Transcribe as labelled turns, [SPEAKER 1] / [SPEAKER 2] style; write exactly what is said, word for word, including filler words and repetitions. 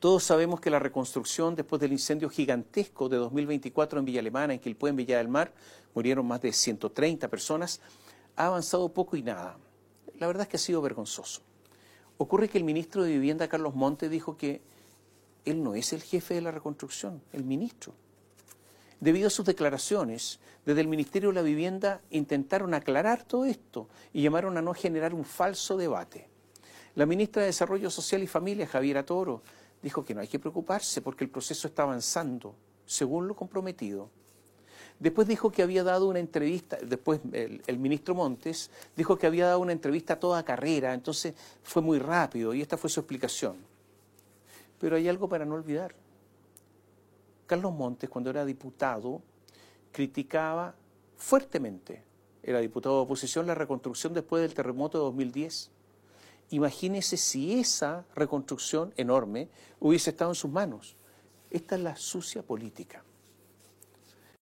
[SPEAKER 1] Todos sabemos que la reconstrucción después del incendio gigantesco de dos mil veinticuatro en Villa Alemana, en Quilpué, en Villa del Mar, murieron más de ciento treinta personas, ha avanzado poco y nada. La verdad es que ha sido vergonzoso. Ocurre que el ministro de Vivienda, Carlos Montes, dijo que él no es el jefe de la reconstrucción, el ministro. Debido a sus declaraciones, desde el Ministerio de la Vivienda intentaron aclarar todo esto y llamaron a no generar un falso debate. La ministra de Desarrollo Social y Familia, Javiera Toro, dijo que no hay que preocuparse porque el proceso está avanzando, según lo comprometido. Después dijo que había dado una entrevista, después el, el ministro Montes dijo que había dado una entrevista a toda carrera, entonces fue muy rápido y esta fue su explicación. Pero hay algo para no olvidar. Carlos Montes, cuando era diputado, criticaba fuertemente, era diputado de oposición, la reconstrucción después del terremoto de dos mil diez. Imagínese si esa reconstrucción enorme hubiese estado en sus manos. Esta es la sucia política.